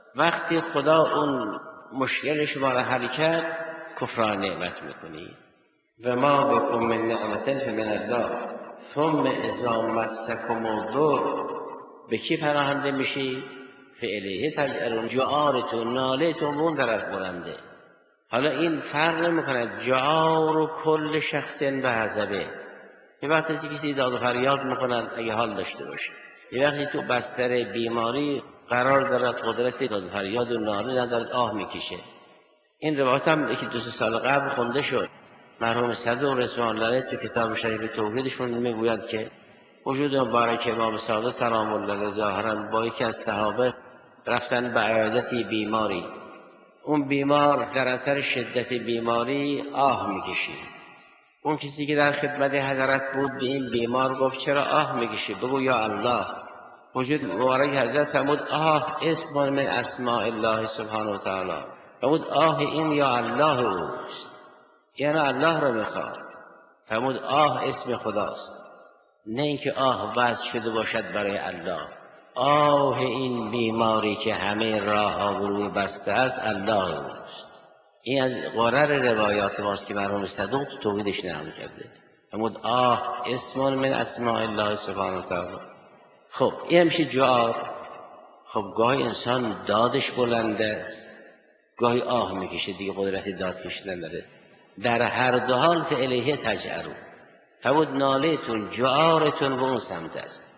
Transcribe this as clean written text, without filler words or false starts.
وقتی خدا اون مشکل شما را حل کرد کفران نعمت میکنی. و ما بکم من نعمت فمن الله ثم اذا مسکم الضر، به کی پناهنده میشی؟ فالیه تجأرون، جعارتون نالهتون اون طرف بلنده. حالا این فرق نمیکنه جعار و کل شخص به حسبه. یه وقتی کسی داد و فریاد میکنن اگه حال داشته باشه، یه وقتی تو بستر بیماری قرار دارد قدرت داد و فریاد و ناله ندارد آه میکشه. این روایت هم یکی 2 سال قبل خونده شد. مرحوم صدوق رضوان الله علیه تو کتاب شریف توحیدشون میگوید که وجود مبارک امام صادق سلام الله علیه ظاهرا با یکی از صحابه رفتن به عیادتی بیماری. اون بیمار در اثر شدت بیماری آه میکشید. اون کسی که در خدمت حضرت بود به این بیمار گفت چرا آه میکشی؟ بگو یا الله. وجود مبارک حضرت فرمود آه اسم من اسماء الله سبحانه و تعالی. فرمود آه این یا الله اوست، یعنی الله رو میخواد. فرمود آه اسم خداست، نه اینکه آه وضع شده باشد برای الله. آه این بیماری که همه راه ها روی بسته است الله اوست. این از قرر روایات ماست که مرحوم صدوق تو توحیدش نقل کرده. فرمود آه اسم من اسماء الله سبحانه و تعالی. خب این میشه جعار. خب گاهی انسان دادش بلند است، گاهی آه میکشه، دیگه قدرت داد کشیدن نداره. در هر دو حال فالیه تجأرون. فرمود نالهتون جعارتون به اون سمت است.